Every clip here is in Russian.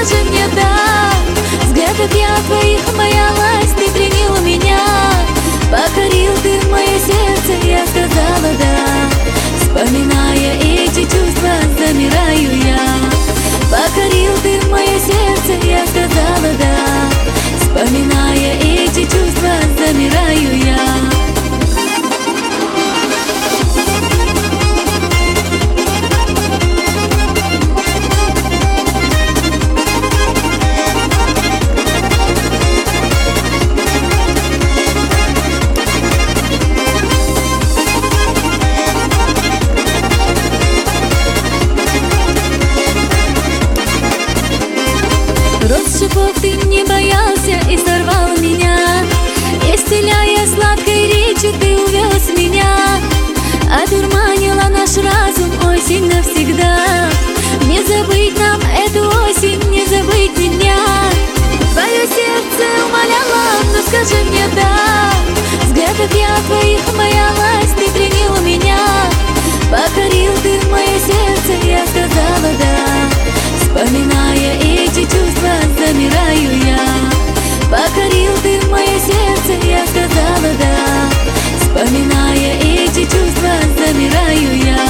скажи мне да. Взглядов я твоих боялась, ты пленил меня. Покорил ты мое сердце, я сказала да. Вспоминая эти чувства, замираю я. Покорил ты мое сердце, я сказала да. Вспоминая эти чувства, замираю я. Роз шипов ты не боялся и сорвал меня. Исцеляя сладкой речью, ты увез меня. Одурманила наш разум осень навсегда. Не забыть нам эту осень, не забыть меня. Твое сердце умоляло, но скажи мне да. Взглядов я твоих боялась, ты пленил меня. Покорил ты мое сердце, я сказала да. Вспоминая эти чувства, замираю я. Покорил ты мое сердце, я сказала да. Вспоминая эти чувства, замираю я.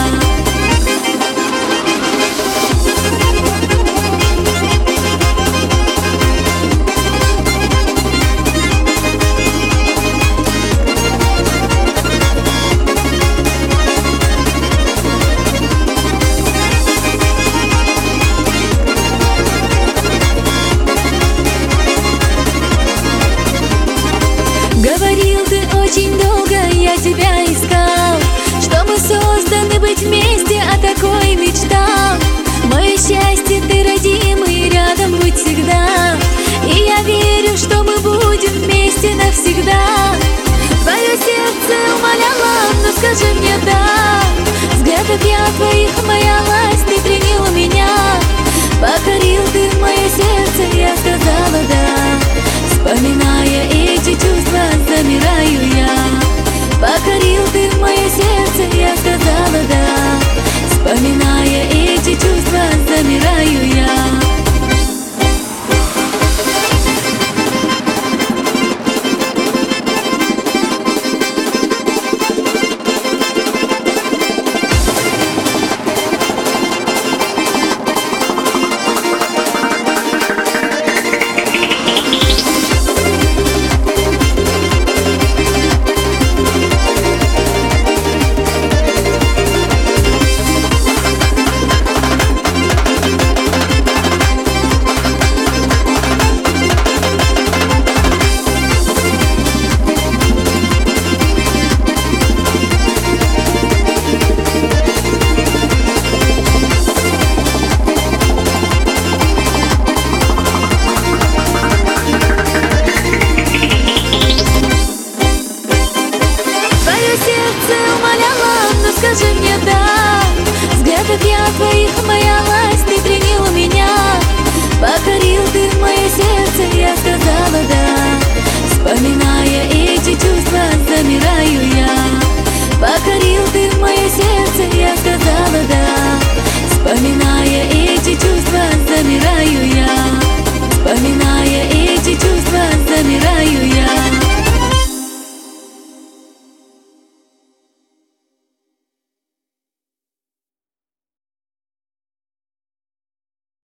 Говорил ты очень долго, я тебя искал, что мы созданы быть вместе, о такой мечтал. Мое счастье ты родимый, рядом быть всегда. И я верю, что мы будем вместе навсегда. Твое сердце умоляло, но скажи мне да. Взглядов я твоих боялась, ты пленил меня. Покорил ты мое сердце, я сказала да. Вспоминая эти чувства, замираю я. Покорил ты мое сердце, я сказала да. Вспоминая эти чувства, замираю я.